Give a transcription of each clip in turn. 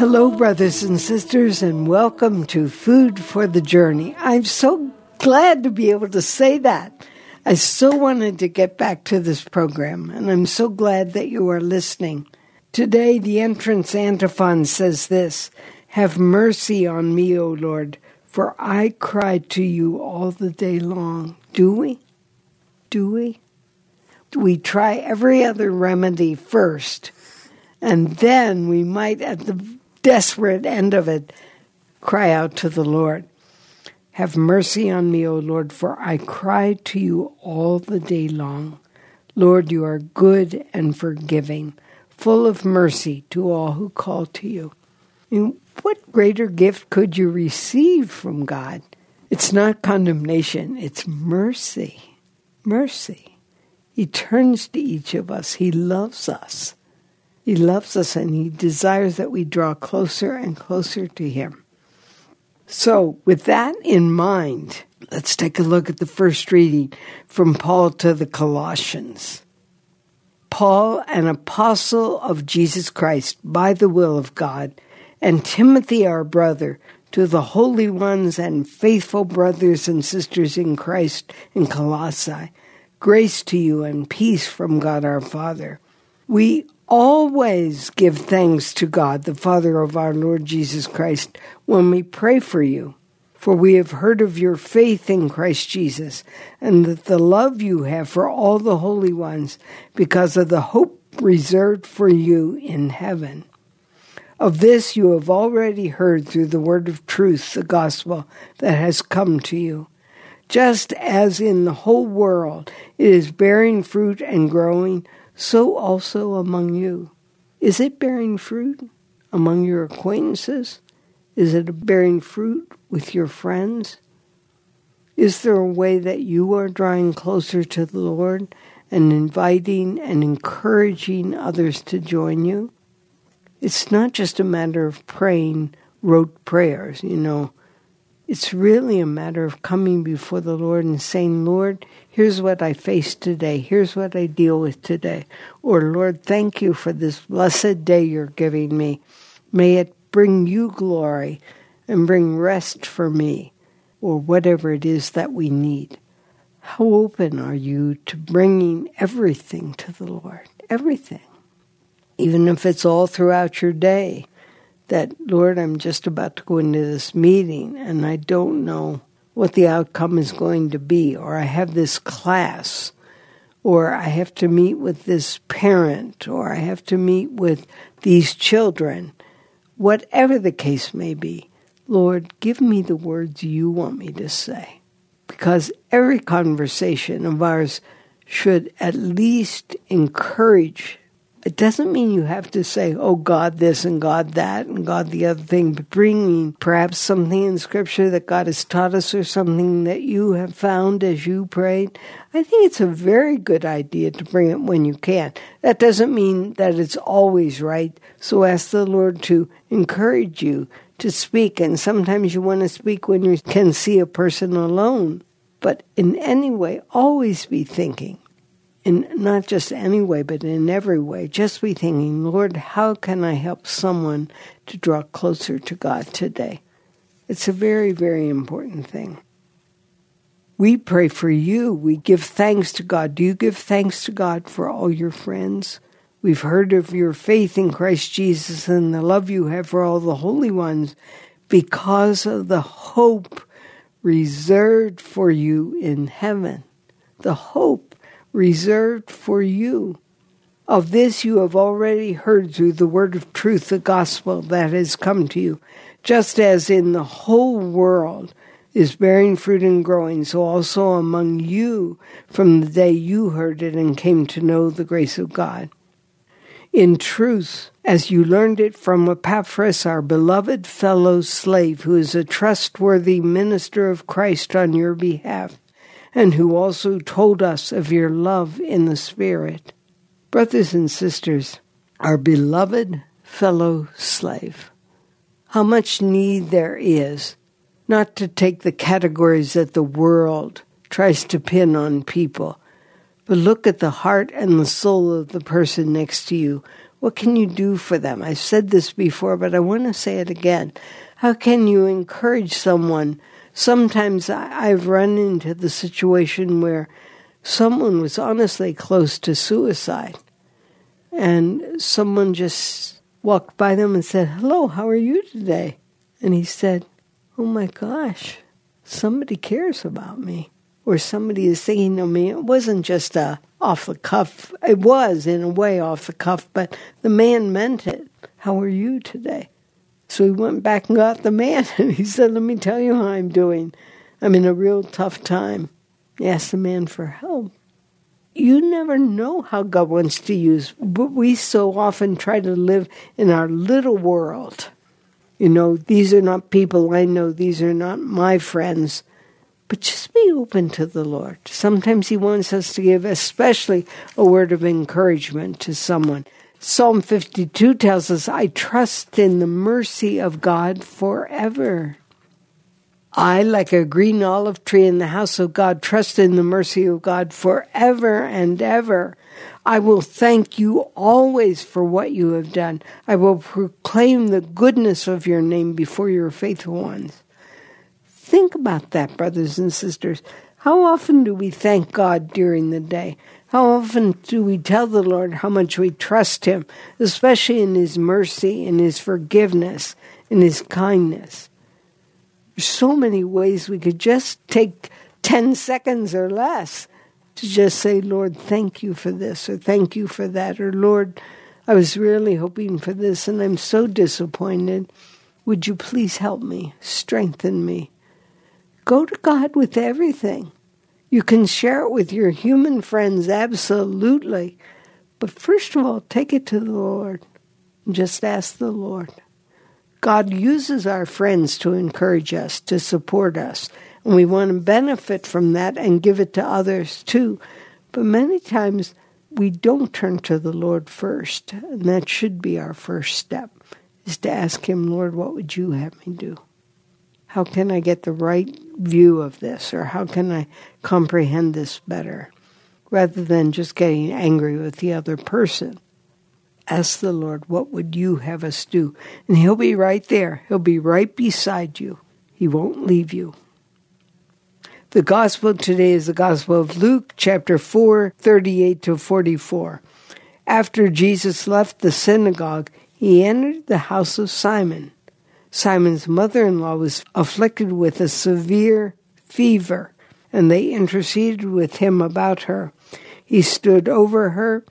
Hello, brothers and sisters, and welcome to Food for the Journey. I'm so glad to be able to say that. I so wanted to get back to this program, and I'm so glad that you are listening. Today, the entrance antiphon says this: "Have mercy on me, O Lord, for I cried to you all the day long." Do we? Do we? We try every other remedy first, and then we might, at the desperate end of it, cry out to the Lord. Have mercy on me, O Lord, for I cried to you all the day long. Lord, you are good and forgiving, full of mercy to all who call to you. And what greater gift could you receive from God? It's not condemnation, it's mercy. Mercy. He turns to each of us. He loves us. He loves us, and he desires that we draw closer and closer to him. So, with that in mind, let's take a look at the first reading from Paul to the Colossians. Paul, an apostle of Jesus Christ by the will of God, and Timothy, our brother, to the holy ones and faithful brothers and sisters in Christ in Colossae, grace to you and peace from God our Father. We always give thanks to God, the Father of our Lord Jesus Christ, when we pray for you. For we have heard of your faith in Christ Jesus, and that the love you have for all the holy ones, because of the hope reserved for you in heaven. Of this you have already heard through the word of truth, the gospel that has come to you. Just as in the whole world it is bearing fruit and growing, so also among you. Is it bearing fruit among your acquaintances? Is it bearing fruit with your friends? Is there a way that you are drawing closer to the Lord and inviting and encouraging others to join you? It's not just a matter of praying rote prayers, It's really a matter of coming before the Lord and saying, Lord, here's what I face today. Here's what I deal with today. Or, Lord, thank you for this blessed day you're giving me. May it bring you glory and bring rest for me, or whatever it is that we need. How open are you to bringing everything to the Lord? Everything. Even if it's all throughout your day. That, Lord, I'm just about to go into this meeting and I don't know what the outcome is going to be, or I have this class, or I have to meet with this parent, or I have to meet with these children. Whatever the case may be, Lord, give me the words you want me to say. Because every conversation of ours should at least encourage. It doesn't mean you have to say, oh, God this and God that and God the other thing, but bringing perhaps something in Scripture that God has taught us or something that you have found as you prayed. I think it's a very good idea to bring it when you can. That doesn't mean that it's always right, so ask the Lord to encourage you to speak, and sometimes you want to speak when you can see a person alone. But in any way, always be thinking. In not just any way, but in every way, just be thinking, Lord, how can I help someone to draw closer to God today? It's a very, very important thing. We pray for you. We give thanks to God. Do you give thanks to God for all your friends? We've heard of your faith in Christ Jesus and the love you have for all the holy ones because of the hope reserved for you in heaven. The hope reserved for you. Of this you have already heard through the word of truth, the gospel that has come to you. Just as in the whole world is bearing fruit and growing, so also among you from the day you heard it and came to know the grace of God. In truth, as you learned it from Epaphras, our beloved fellow slave, who is a trustworthy minister of Christ on your behalf, and who also told us of your love in the Spirit. Brothers and sisters, our beloved fellow slave, how much need there is not to take the categories that the world tries to pin on people, but look at the heart and the soul of the person next to you, What can you do for them? I've said this before, but I want to say it again. How can you encourage someone? Sometimes I've run into the situation where someone was honestly close to suicide, and someone just walked by them and said, "Hello, how are you today?" And he said, "Oh my gosh, somebody cares about me," or somebody is thinking of me. It wasn't just off the cuff. It was, in a way, off the cuff, but the man meant it. "How are you today?" So he went back and got the man, and he said, "Let me tell you how I'm doing. I'm in a real tough time." He asked the man for help. You never know how God wants to use, but we so often try to live in our little world. These are not people I know. These are not my friends. But just be open to the Lord. Sometimes he wants us to give especially a word of encouragement to someone. Psalm 52 tells us, "I trust in the mercy of God forever." I, like a green olive tree in the house of God, trust in the mercy of God forever and ever. I will thank you always for what you have done. I will proclaim the goodness of your name before your faithful ones. Think about that, brothers and sisters. How often do we thank God during the day? How often do we tell the Lord how much we trust him, especially in his mercy, in his forgiveness, in his kindness? There's so many ways we could just take 10 seconds or less to just say, "Lord, thank you for this," or "Thank you for that," or "Lord, I was really hoping for this and I'm so disappointed. Would you please help me, strengthen me?" Go to God with everything. You can share it with your human friends, absolutely. But first of all, take it to the Lord and just ask the Lord. God uses our friends to encourage us, to support us. And we want to benefit from that and give it to others too. But many times we don't turn to the Lord first. And that should be our first step, is to ask him, "Lord, what would you have me do? How can I get the right view of this? Or how can I comprehend this better?" Rather than just getting angry with the other person. Ask the Lord, "What would you have us do?" And he'll be right there. He'll be right beside you. He won't leave you. The gospel today is the Gospel of Luke, chapter 4, 38 to 44. After Jesus left the synagogue, he entered the house of Simon. Simon's mother-in-law was afflicted with a severe fever, and they interceded with him about her. He stood over her,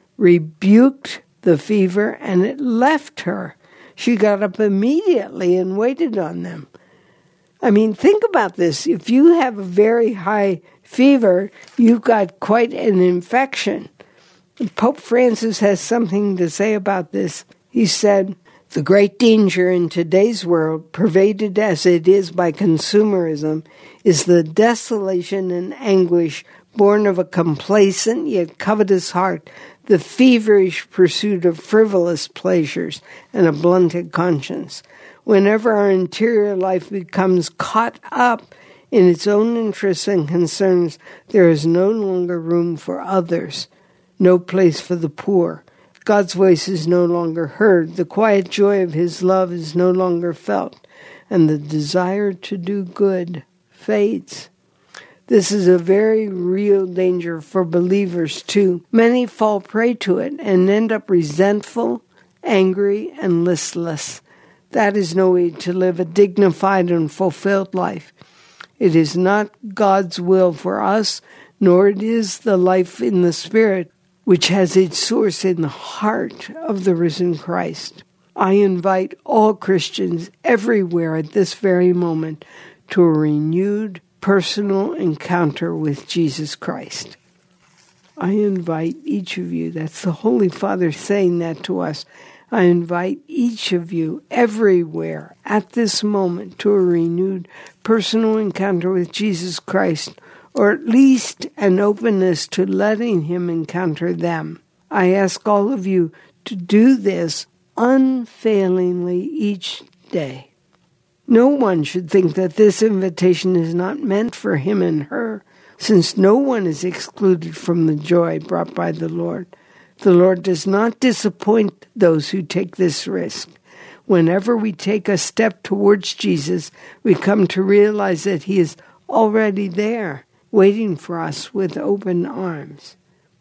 rebuked the fever, and it left her. She got up immediately and waited on them. I mean, think about this. If you have a very high fever, you've got quite an infection. Pope Francis has something to say about this. He said, "The great danger in today's world, pervaded as it is by consumerism, is the desolation and anguish born of a complacent yet covetous heart, the feverish pursuit of frivolous pleasures, and a blunted conscience. Whenever our interior life becomes caught up in its own interests and concerns, there is no longer room for others, no place for the poor. God's voice is no longer heard, the quiet joy of his love is no longer felt, and the desire to do good fades." This is a very real danger for believers too. Many fall prey to it and end up resentful, angry, and listless. That is no way to live a dignified and fulfilled life. It is not God's will for us, nor it is the life in the Spirit, which has its source in the heart of the risen Christ. I invite all Christians everywhere at this very moment to a renewed personal encounter with Jesus Christ. I invite each of you, that's the Holy Father saying that to us, I invite each of you everywhere at this moment to a renewed personal encounter with Jesus Christ, or at least an openness to letting him encounter them. I ask all of you to do this unfailingly each day. No one should think that this invitation is not meant for him and her, since no one is excluded from the joy brought by the Lord. The Lord does not disappoint those who take this risk. Whenever we take a step towards Jesus, we come to realize that He is already there, waiting for us with open arms.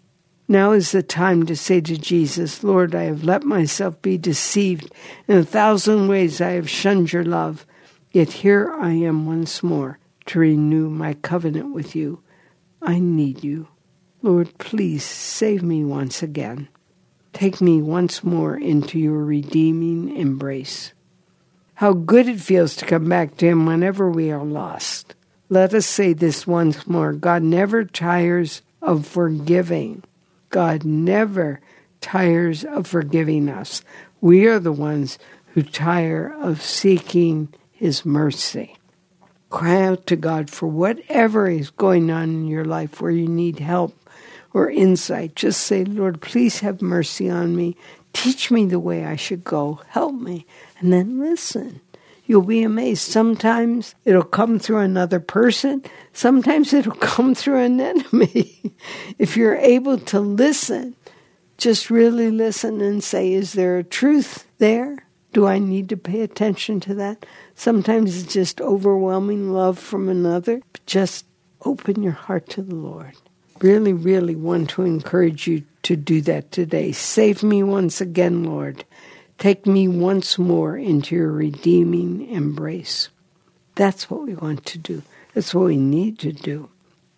Now is the time to say to Jesus, Lord, I have let myself be deceived. In 1,000 ways I have shunned your love. Yet here I am once more to renew my covenant with you. I need you. Lord, please save me once again. Take me once more into your redeeming embrace. How good it feels to come back to Him whenever we are lost. Let us say this once more. God never tires of forgiving. God never tires of forgiving us. We are the ones who tire of seeking His mercy. Cry out to God for whatever is going on in your life where you need help or insight. Just say, Lord, please have mercy on me. Teach me the way I should go. Help me. And then listen. You'll be amazed. Sometimes it'll come through another person. Sometimes it'll come through an enemy. If you're able to listen, just really listen and say, is there a truth there? Do I need to pay attention to that? Sometimes it's just overwhelming love from another. But just open your heart to the Lord. Really, really want to encourage you to do that today. Save me once again, Lord. Take me once more into your redeeming embrace. That's what we want to do. That's what we need to do.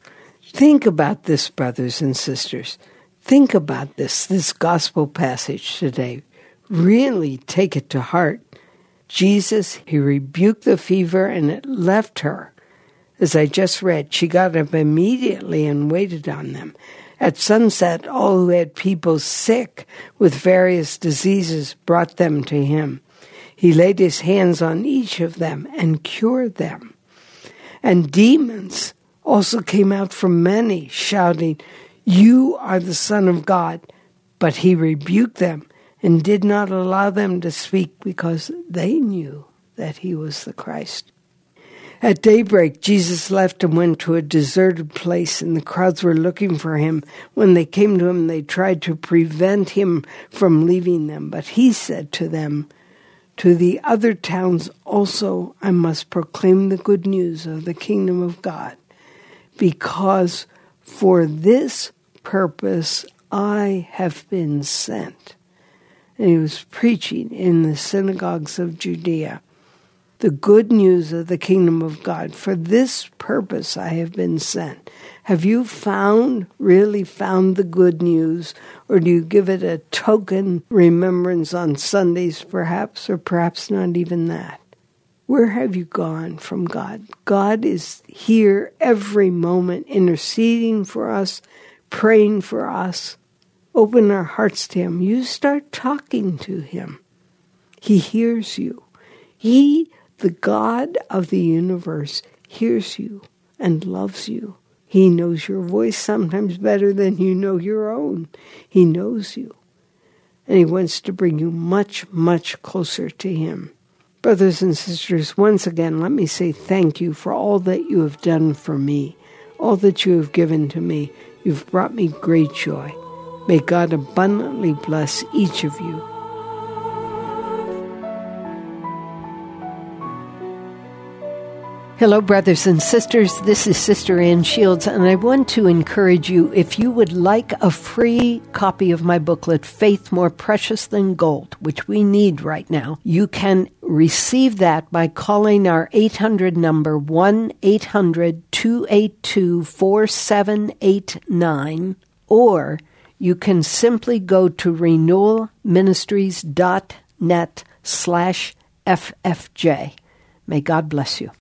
Think about this, brothers and sisters. Think about this gospel passage today. Really take it to heart. Jesus, He rebuked the fever and it left her. As I just read, she got up immediately and waited on them. At sunset, all who had people sick with various diseases brought them to Him. He laid His hands on each of them and cured them. And demons also came out from many, shouting, You are the Son of God. But He rebuked them and did not allow them to speak because they knew that He was the Christ. At daybreak, Jesus left and went to a deserted place, and the crowds were looking for Him. When they came to Him, they tried to prevent Him from leaving them. But He said to them, To the other towns also I must proclaim the good news of the kingdom of God, because for this purpose I have been sent. And He was preaching in the synagogues of Judea. The good news of the kingdom of God. For this purpose I have been sent. Have you really found the good news? Or do you give it a token remembrance on Sundays perhaps, or perhaps not even that? Where have you gone from God? God is here every moment, interceding for us, praying for us. Open our hearts to Him. You start talking to Him. He hears you. He, the God of the universe, hears you and loves you. He knows your voice sometimes better than you know your own. He knows you. And He wants to bring you much, much closer to Him. Brothers and sisters, once again, let me say thank you for all that you have done for me, all that you have given to me. You've brought me great joy. May God abundantly bless each of you. Hello, brothers and sisters. This is Sister Ann Shields, and I want to encourage you, if you would like a free copy of my booklet, Faith More Precious Than Gold, which we need right now, you can receive that by calling our 800 number, 1-800-282-4789, or you can simply go to renewalministries.net/FFJ. May God bless you.